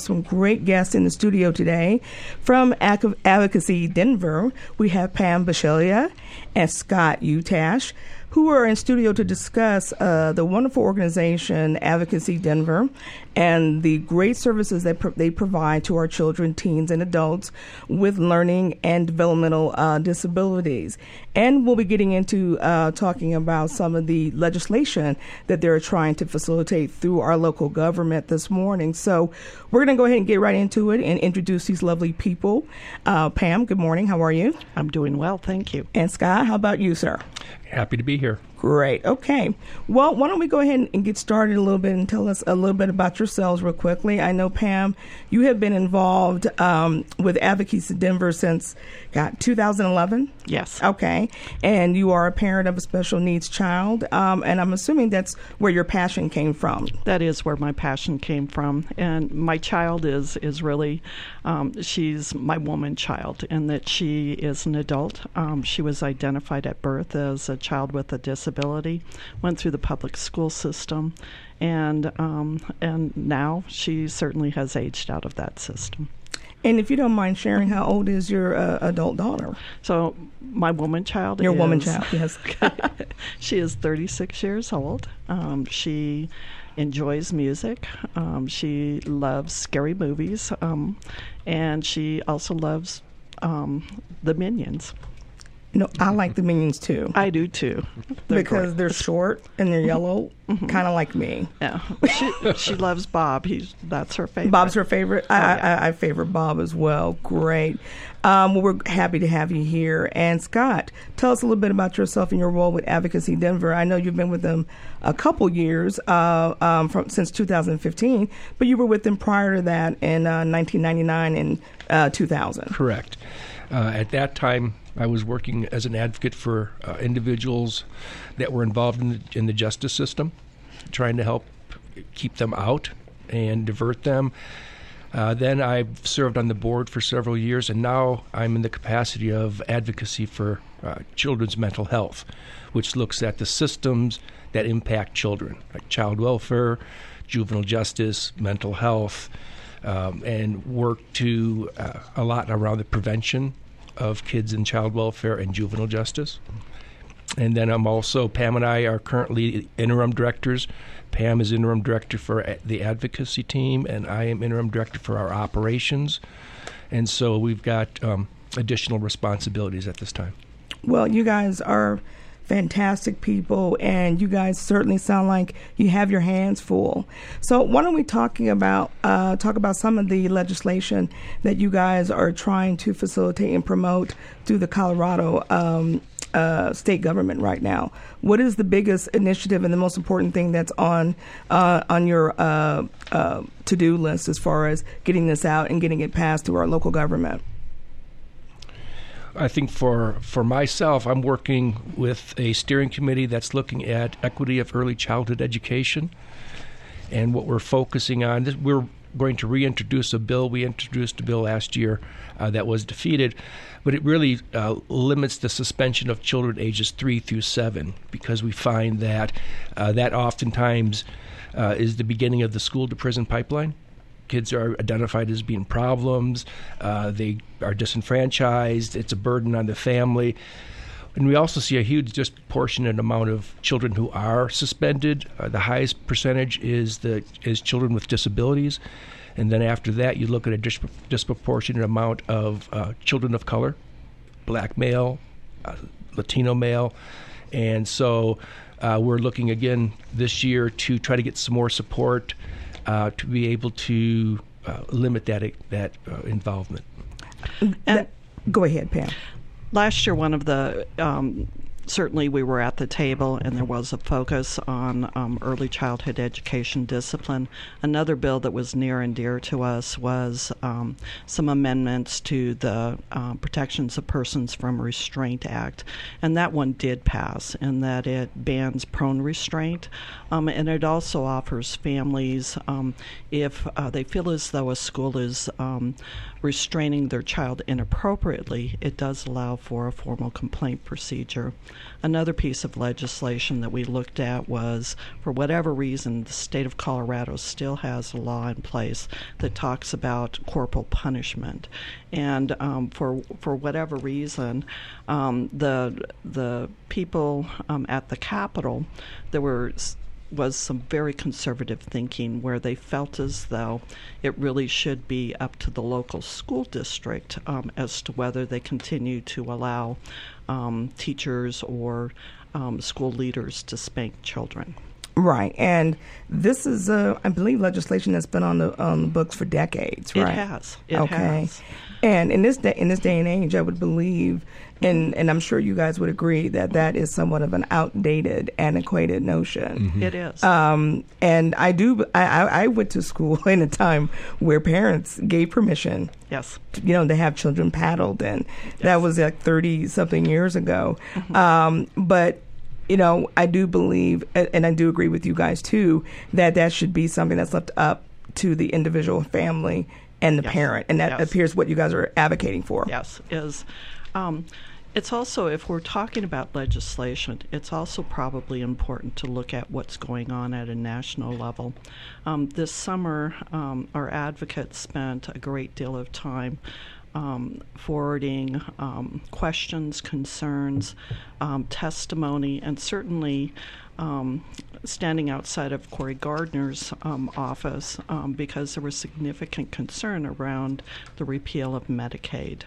have some great guests in the studio today. From Advocacy Denver, we have Pam Bisceglia and Scott Utash, who are in studio to discuss the wonderful organization Advocacy Denver and the great services that they provide to our children, teens, and adults with learning and developmental disabilities. And we'll be getting into talking about some of the legislation that they're trying to facilitate through our local government this morning. So we're going to go ahead and get right into it and introduce these lovely people. Pam, good morning. How are you? I'm doing well, thank you. And Scott, how about you, sir? Happy to be here. Great. Okay. Well, why don't we go ahead and get started a little bit and tell us a little bit about yourselves real quickly. I know, Pam, you have been involved with Advocacy Denver since, 2011? Yes. Okay. And you are a parent of a special needs child, and I'm assuming that's where your passion came from. That is where my passion came from. And my child is really, she's my woman child, in that she is an adult. She was identified at birth as a child with a disability, went through the public school system, and now she certainly has aged out of that system. And if you don't mind sharing, how old is your adult daughter? So my woman child Your woman child, yes. She is 36 years old. She enjoys music. She loves scary movies. And she also loves the Minions. No, I like the Minions too. I do too. Because they're short and they're yellow, kind of like me. Yeah, she loves Bob. That's her favorite. Bob's her favorite. Yeah. I favor Bob as well. Great. Well, we're happy to have you here. And Scott, tell us a little bit about yourself and your role with Advocacy Denver. I know you've been with them a couple years since 2015, but you were with them prior to that in 1999 and 2000. Correct. At that time, I was working as an advocate for individuals that were involved in the justice system, trying to help keep them out and divert them. Then I served on the board for several years, and now I'm in the capacity of advocacy for children's mental health, which looks at the systems that impact children, like child welfare, juvenile justice, mental health, and work to a lot around the prevention of kids in child welfare and juvenile justice. And then Pam and I are currently interim directors. Pam is interim director for the advocacy team, and I am interim director for our operations. And so we've got additional responsibilities at this time. Well, you guys are fantastic people, and you guys certainly sound like you have your hands full. So why don't we talk about some of the legislation that you guys are trying to facilitate and promote through the Colorado state government right now? What is the biggest initiative and the most important thing that's on your to-do list as far as getting this out and getting it passed through our local government? I think for myself, I'm working with a steering committee that's looking at equity of early childhood education. And what we're focusing on, we're going to reintroduce a bill. We introduced a bill last year that was defeated, but it really limits the suspension of children ages 3 through 7, because we find that that oftentimes is the beginning of the school-to-prison pipeline. Kids are identified as being problems. They are disenfranchised. It's a burden on the family. And we also see a huge disproportionate amount of children who are suspended. The highest percentage is children with disabilities. And then after that, you look at a disproportionate amount of children of color, black male, Latino male. And so we're looking again this year to try to get some more support to be able to limit that involvement. Go ahead, Pam. Last year, one of the certainly we were at the table, and there was a focus on early childhood education discipline. Another bill that was near and dear to us was some amendments to the Protections of Persons from Restraint Act, and that one did pass, in that it bans prone restraint, and it also offers families, if they feel as though a school is restraining their child inappropriately, it does allow for a formal complaint procedure. Another piece of legislation that we looked at was, for whatever reason, the state of Colorado still has a law in place that talks about corporal punishment. And for whatever reason, the people at the Capitol, there was some very conservative thinking where they felt as though it really should be up to the local school district as to whether they continue to allow teachers or school leaders to spank children. Right, and this is, I believe, legislation that's been on the books for decades, right? It has. It has. And in this day and age, I would believe, and I'm sure you guys would agree, that is somewhat of an outdated, antiquated notion. Mm-hmm. It is. And I went to school in a time where parents gave permission. Yes. To have children paddled, and that was like 30-something years ago. Mm-hmm. But I do believe, and I do agree with you guys too, that should be something that's left up to the individual family and the parent, and that appears what you guys are advocating for. Yes, is. It's also, if we're talking about legislation, it's also probably important to look at what's going on at a national level. This summer, our advocates spent a great deal of time forwarding questions, concerns, testimony, and certainly standing outside of Cory Gardner's office because there was significant concern around the repeal of Medicaid.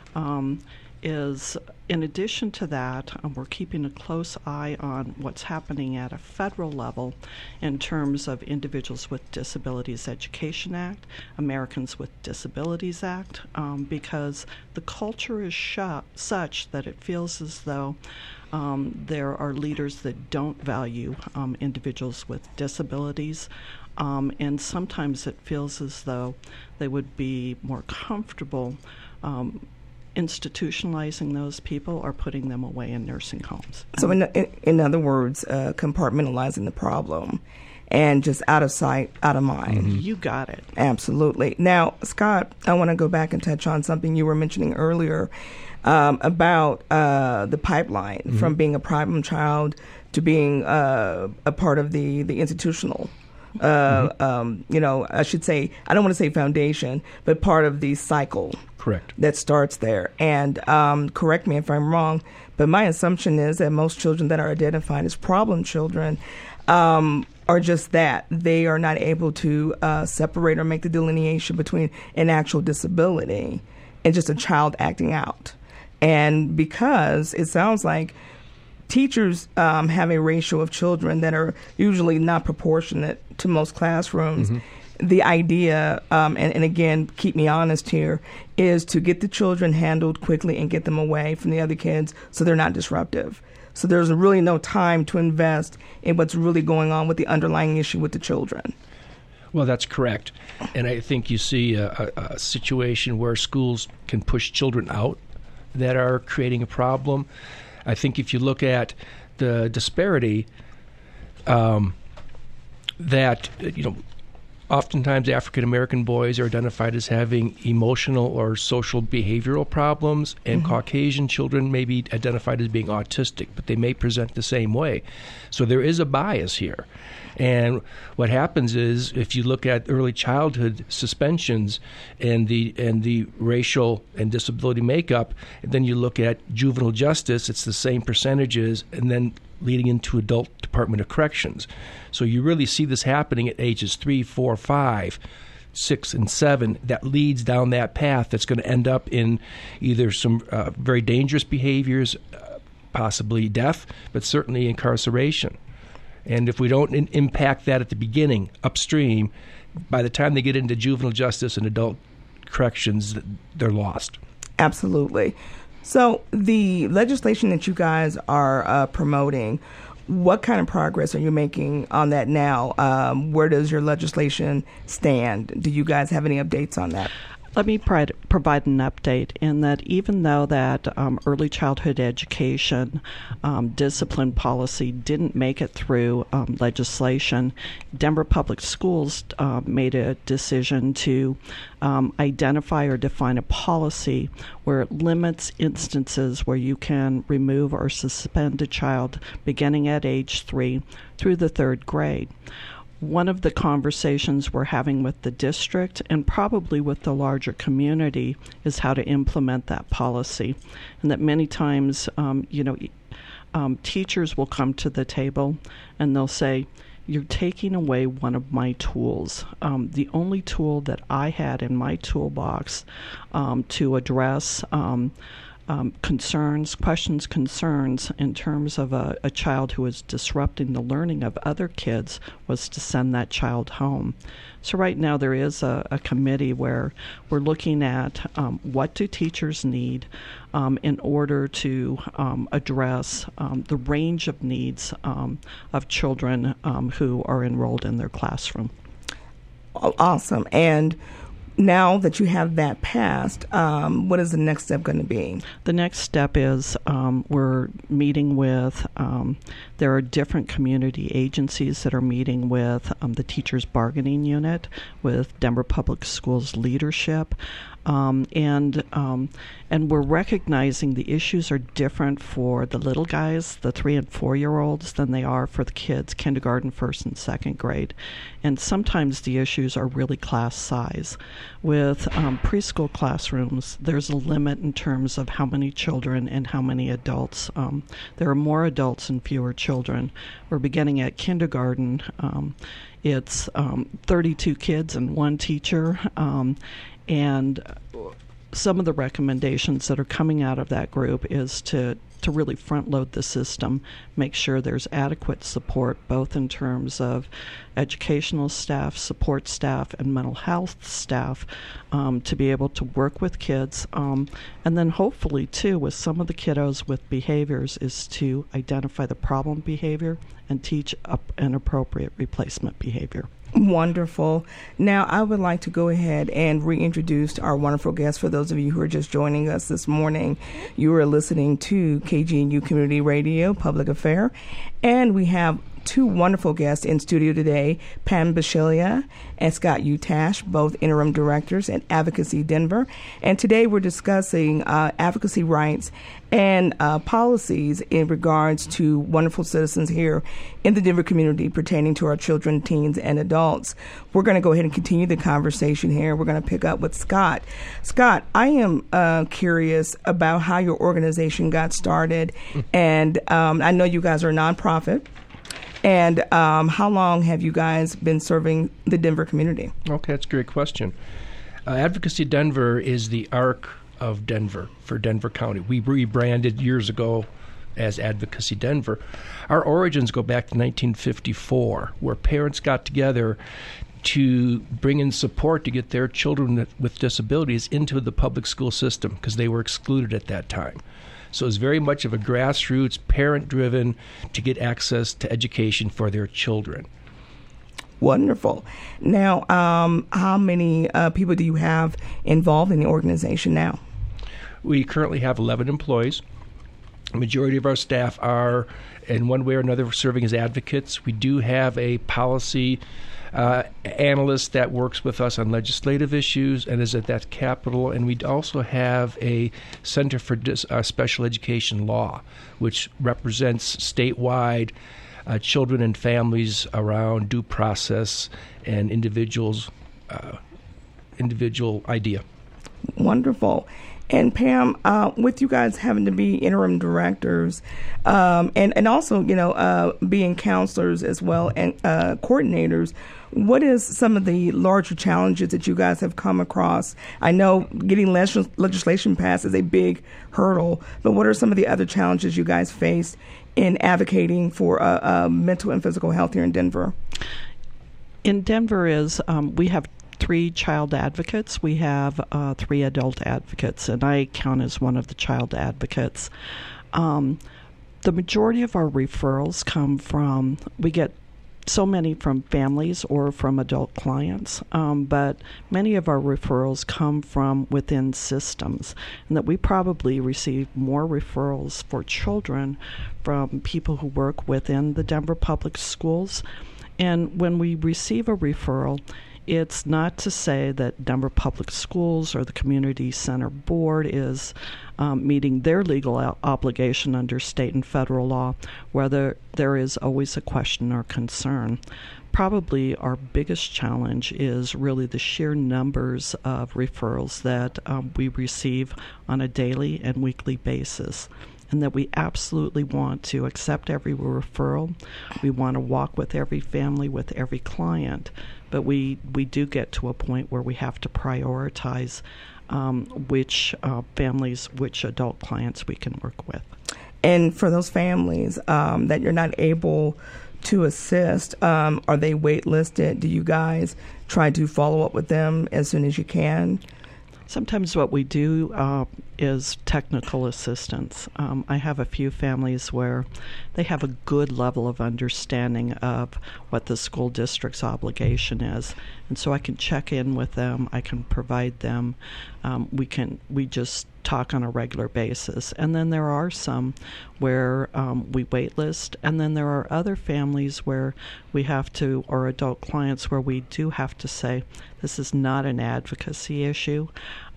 In addition to that, we're keeping a close eye on what's happening at a federal level in terms of Individuals with Disabilities Education Act, Americans with Disabilities Act, because the culture is such that it feels as though there are leaders that don't value individuals with disabilities, and sometimes it feels as though they would be more comfortable institutionalizing those people or putting them away in nursing homes. So in other words, compartmentalizing the problem and just out of sight, out of mind. Mm-hmm. You got it. Absolutely. Now, Scott, I want to go back and touch on something you were mentioning earlier about the pipeline from being a problem child to being a part of the institutional I should say, I don't want to say foundation, but part of the cycle. Correct. That starts there. And correct me if I'm wrong, but my assumption is that most children that are identified as problem children are just that. They are not able to separate or make the delineation between an actual disability and just a child acting out. And because it sounds like teachers have a ratio of children that are usually not proportionate to most classrooms. The idea, and again, keep me honest here, is to get the children handled quickly and get them away from the other kids so they're not disruptive. So there's really no time to invest in what's really going on with the underlying issue with the children. Well, that's correct. And I think you see a situation where schools can push children out that are creating a problem. I think if you look at the disparity, that, oftentimes African American boys are identified as having emotional or social behavioral problems, and Caucasian children may be identified as being autistic, but they may present the same way. So there is a bias here. And what happens is, if you look at early childhood suspensions and the racial and disability makeup, and then you look at juvenile justice, it's the same percentages, and then leading into adult Department of Corrections. So you really see this happening at ages 3, 4, 5, 6, and 7 that leads down that path that's going to end up in either some very dangerous behaviors, possibly death, but certainly incarceration. And if we don't impact that at the beginning, upstream, by the time they get into juvenile justice and adult corrections, they're lost. Absolutely. So the legislation that you guys are promoting, what kind of progress are you making on that now? Where does your legislation stand? Do you guys have any updates on that? Let me provide an update in that even though that early childhood education discipline policy didn't make it through legislation, Denver Public Schools made a decision to identify or define a policy where it limits instances where you can remove or suspend a child beginning at age 3 through the 3rd grade. One of the conversations we're having with the district and probably with the larger community is how to implement that policy. And that many times, teachers will come to the table and they'll say, "You're taking away one of my tools. The only tool that I had in my toolbox to address concerns in terms of a child who is disrupting the learning of other kids was to send that child home." So right now there is a committee where we're looking at what do teachers need in order to address the range of needs of children who are enrolled in their classroom. Awesome. And now that you have that passed, what is the next step going to be? The next step is we're meeting with, there are different community agencies that are meeting with the Teachers Bargaining Unit, with Denver Public Schools leadership, and we're recognizing the issues are different for the little guys, the 3 and 4-year-olds, than they are for the kids, kindergarten, 1st and 2nd grade. And sometimes the issues are really class size. With preschool classrooms, there's a limit in terms of how many children and how many adults. There are more adults and fewer children. We're beginning at kindergarten. It's 32 kids and 1 teacher. And some of the recommendations that are coming out of that group is to really front load the system, make sure there's adequate support both in terms of educational staff, support staff, and mental health staff to be able to work with kids. And then hopefully too with some of the kiddos with behaviors is to identify the problem behavior and teach an appropriate replacement behavior. Wonderful. Now, I would like to go ahead and reintroduce our wonderful guests. For those of you who are just joining us this morning, you are listening to KGNU Community Radio, Public Affair, and we have 2 wonderful guests in studio today, Pam Bisceglia and Scott Utash, both interim directors at Advocacy Denver. And today we're discussing advocacy rights and policies in regards to wonderful citizens here in the Denver community pertaining to our children, teens, and adults. We're going to go ahead and continue the conversation here. We're going to pick up with Scott. Scott, I am curious about how your organization got started, and I know you guys are a nonprofit. And how long have you guys been serving the Denver community? Okay, that's a great question. Advocacy Denver is the ARC of Denver for Denver County. We rebranded years ago as Advocacy Denver. Our origins go back to 1954, where parents got together to bring in support to get their children with disabilities into the public school system because they were excluded at that time. So it's very much of a grassroots, parent-driven to get access to education for their children. Wonderful. Now, how many people do you have involved in the organization now? We currently have 11 employees. The majority of our staff are, in one way or another, serving as advocates. We do have a policy analyst that works with us on legislative issues and is at that Capitol. And we also have a Center for Special Education Law, which represents statewide children and families around due process and individual idea. Wonderful. And Pam, with you guys having to be interim directors and also, being counselors as well and coordinators, what is some of the larger challenges that you guys have come across? I know getting legislation passed is a big hurdle, but what are some of the other challenges you guys face in advocating for mental and physical health here in Denver? In Denver we have 3 child advocates. We have 3 adult advocates, and I count as one of the child advocates. The majority of our referrals come from, we get so many from families or from adult clients, but many of our referrals come from within systems, and that we probably receive more referrals for children from people who work within the Denver Public Schools. And when we receive a referral, it's not to say that Denver Public Schools or the Community Center Board is meeting their legal obligation under state and federal law, whether there is always a question or concern. Probably our biggest challenge is really the sheer numbers of referrals that we receive on a daily and weekly basis, and that we absolutely want to accept every referral. We want to walk with every family, with every client, but we do get to a point where we have to prioritize which families, which adult clients we can work with. And for those families that you're not able to assist, are they waitlisted? Do you guys try to follow up with them as soon as you can? Sometimes what we do is technical assistance. I have a few families where they have a good level of understanding of what the school district's obligation is, and so I can check in with them. I can provide them. We just talk on a regular basis. And then there are some where we wait list, and then there are other families where we have to, or adult clients where we do have to say, this is not an advocacy issue,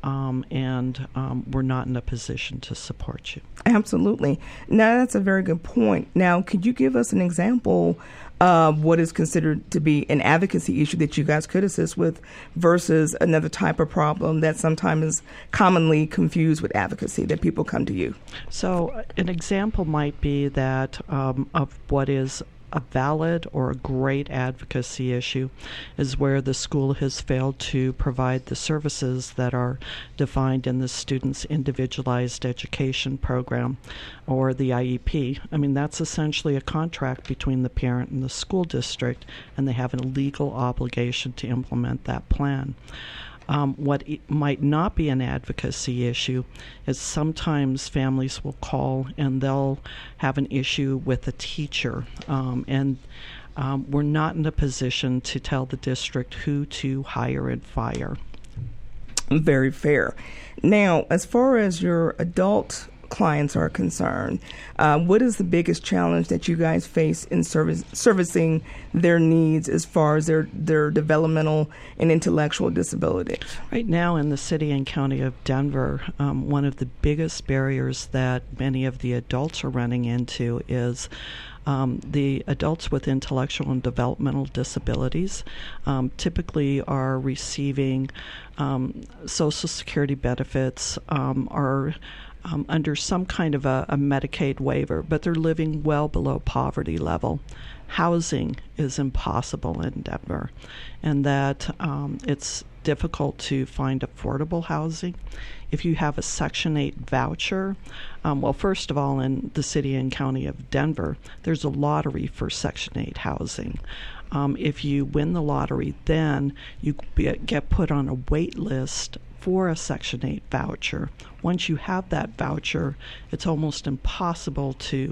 and we're not in a position to support you. Absolutely. Now, that's a very good point. Now, could you give us an example of what is considered to be an advocacy issue that you guys could assist with versus another type of problem that sometimes is commonly confused with advocacy that people come to you? So an example might be that of what is a valid or a great advocacy issue is where the school has failed to provide the services that are defined in the student's individualized education program, or the IEP. I mean, that's essentially a contract between the parent and the school district, and they have a legal obligation to implement that plan. What might not be an advocacy issue is sometimes families will call and they'll have an issue with a teacher, and we're not in a position to tell the district who to hire and fire. Very fair. Now, as far as your adult clients are concerned, what is the biggest challenge that you guys face in servicing their needs as far as their developmental and intellectual disabilities? Right now in the city and county of Denver, one of the biggest barriers that many of the adults are running into is the adults with intellectual and developmental disabilities typically are receiving Social Security benefits, are under some kind of a Medicaid waiver, but they're living well below poverty level. Housing is impossible in Denver, and that it's difficult to find affordable housing. If you have a Section 8 voucher, well, first of all, in the city and county of Denver, there's a lottery for Section 8 housing. If you win the lottery, then you get put on a wait list for a Section 8 voucher. Once you have that voucher, it's almost impossible to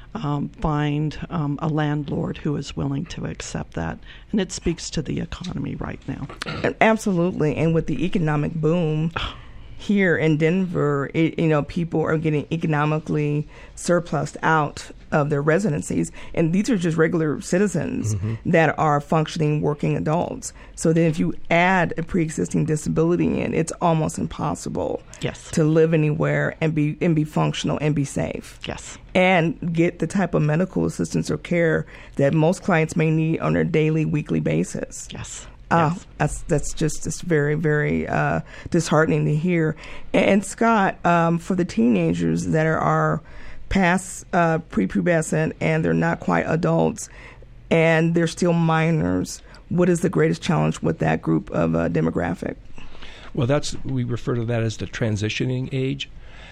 find a landlord who is willing to accept that. And it speaks to the economy right now. Absolutely. And with the economic boom here in Denver, people are getting economically surplused out of their residencies, and these are just regular citizens that are functioning working adults. So then if you add a pre-existing disability in, it's almost impossible to live anywhere and be functional and be safe. Yes. And get the type of medical assistance or care that most clients may need on a daily, weekly basis. Yes. That's just very, very disheartening to hear. And Scott, for the teenagers that are past prepubescent and they're not quite adults and they're still minors, what is the greatest challenge with that group of demographic? Well, we refer to that as the transitioning age,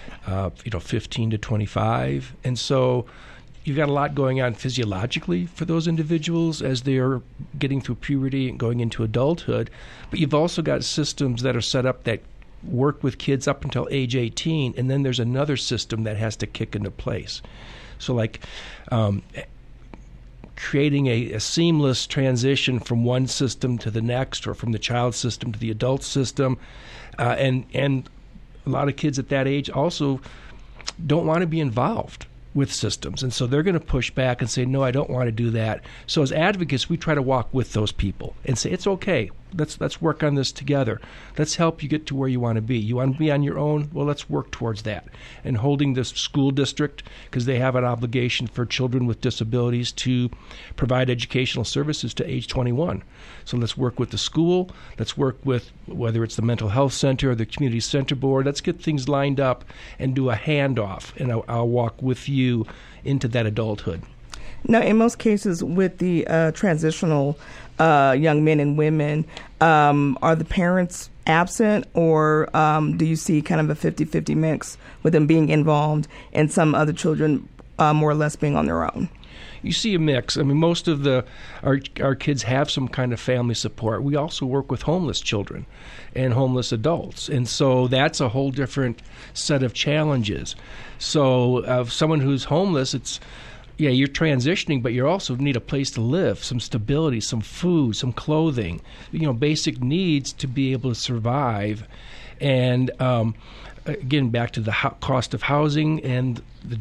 15 to 25. And so you've got a lot going on physiologically for those individuals as they're getting through puberty and going into adulthood. But you've also got systems that are set up that work with kids up until age 18, and then there's another system that has to kick into place. So creating a seamless transition from one system to the next, or from the child system to the adult system. And a lot of kids at that age also don't want to be involved with systems, and so they're going to push back and say, no, I don't want to do that. So as advocates, we try to walk with those people and say, it's okay, let's work on this together. Let's help you get to where you want to be. You want to be on your own? Well, let's work towards that. And holding the school district, because they have an obligation for children with disabilities to provide educational services to age 21. So let's work with the school. Let's work with, whether it's the mental health center or the community center board, let's get things lined up and do a handoff, and I'll walk with you into that adulthood. Now, in most cases with the transitional young men and women, are the parents absent, or do you see kind of a 50-50 mix with them being involved and some other children more or less being on their own? You see a mix. I mean, most of our kids have some kind of family support. We also work with homeless children and homeless adults, and so that's a whole different set of challenges. So someone who's homeless, you're transitioning, but you also need a place to live, some stability, some food, some clothing, basic needs to be able to survive. And again, back to the cost of housing and the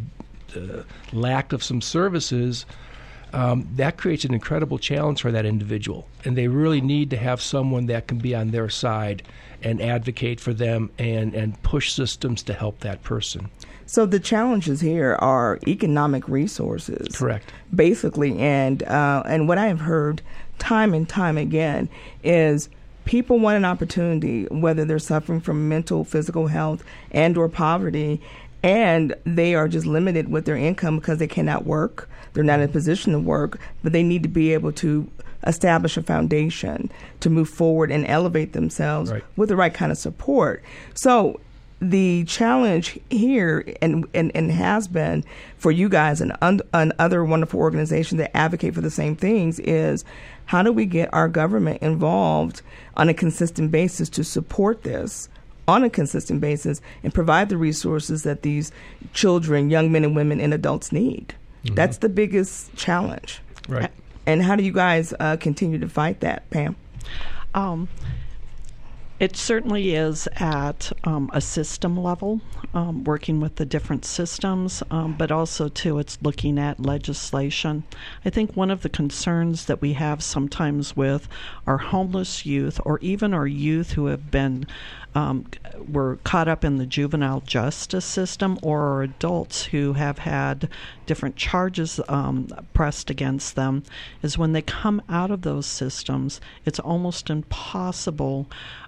lack of some services, that creates an incredible challenge for that individual. And they really need to have someone that can be on their side and advocate for them and push systems to help that person. So the challenges here are economic resources. Correct. Basically, and what I have heard time and time again is people want an opportunity, whether they're suffering from mental, physical health, and or poverty, and they are just limited with their income because they cannot work. They're not in a position to work, but they need to be able to establish a foundation to move forward and elevate themselves with the right kind of support. So the challenge here and has been for you guys and other wonderful organizations that advocate for the same things is, how do we get our government involved on a consistent basis to support this on a consistent basis and provide the resources that these children, young men and women, and adults need? Mm-hmm. That's the biggest challenge. Right. And how do you guys continue to fight that, Pam? It certainly is at a system level, working with the different systems, but also, too, it's looking at legislation. I think one of the concerns that we have sometimes with our homeless youth, or even our youth who have been were caught up in the juvenile justice system, or our adults who have had different charges pressed against them, is when they come out of those systems, it's almost impossible.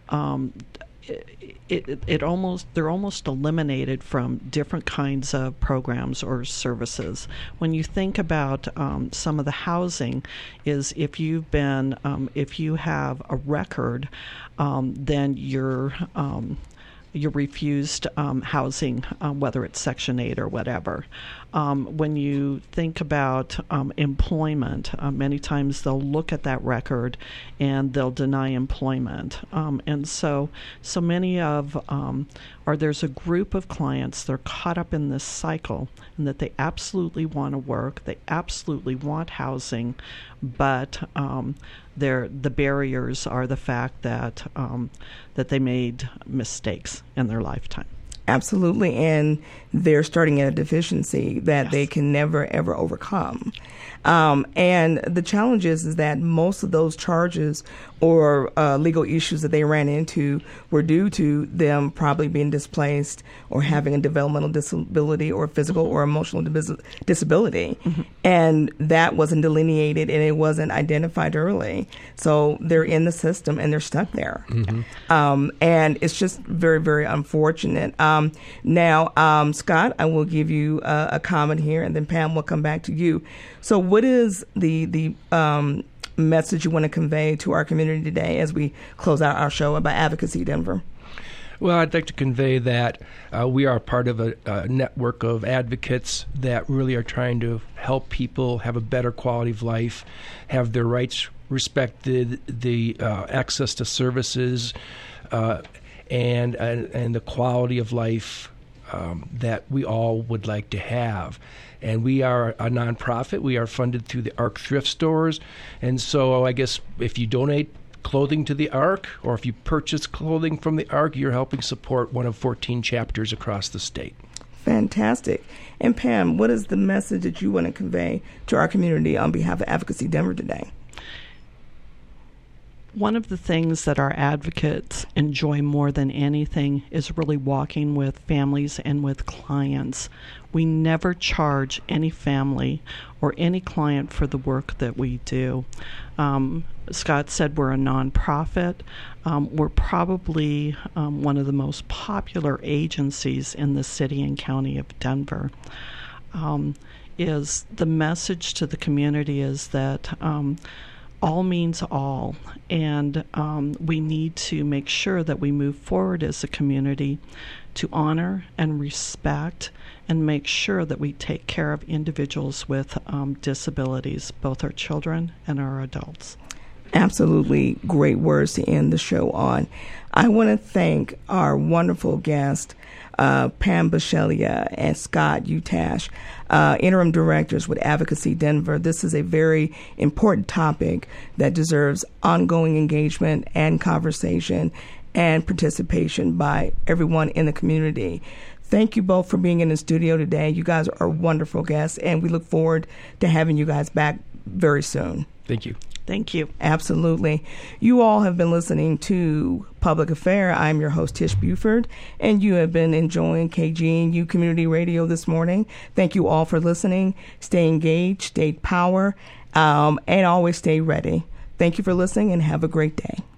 They're almost eliminated from different kinds of programs or services. When you think about some of the housing, is if you have a record, then you're refused housing, whether it's Section 8 or whatever. When you think about employment, many times they'll look at that record and they'll deny employment. And so many of, or there's a group of clients that are caught up in this cycle and that they absolutely want to work, they absolutely want housing, but the barriers are the fact that they made mistakes in their lifetime. Absolutely, and they're starting at a deficiency that they can never, ever overcome. And the challenge is that most of those charges or legal issues that they ran into were due to them probably being displaced or having a developmental disability or physical or emotional disability. Mm-hmm. And that wasn't delineated and it wasn't identified early. So they're in the system and they're stuck there. Mm-hmm. And it's just very, very unfortunate. Now, Scott, I will give you a comment here, and then Pam will come back to you. So what is the message you want to convey to our community today as we close out our show about Advocacy Denver? Well, I'd like to convey that we are part of a network of advocates that really are trying to help people have a better quality of life, have their rights respected, the access to services, and the quality of life that we all would like to have. And we are a nonprofit. We are funded through the ARC thrift stores. And so I guess if you donate clothing to the ARC, or if you purchase clothing from the ARC, you're helping support one of 14 chapters across the state. Fantastic. And Pam, what is the message that you want to convey to our community on behalf of Advocacy Denver today? One of the things that our advocates enjoy more than anything is really walking with families and with clients. We never charge any family or any client for the work that we do. Scott said we're a nonprofit. We're probably one of the most popular agencies in the city and county of Denver. Is the message to the community is that all means all, and we need to make sure that we move forward as a community to honor and respect and make sure that we take care of individuals with disabilities, both our children and our adults. Absolutely great words to end the show on. I want to thank our wonderful guests, Pam Bisceglia and Scott Utash, interim directors with Advocacy Denver. This is a very important topic that deserves ongoing engagement and conversation and participation by everyone in the community. Thank you both for being in the studio today. You guys are wonderful guests, and we look forward to having you guys back very soon. Thank you. Thank you. Absolutely. You all have been listening to Public Affair. I'm your host, Tish Buford, and you have been enjoying KGNU Community Radio this morning. Thank you all for listening. Stay engaged, stay power, and always stay ready. Thank you for listening, and have a great day.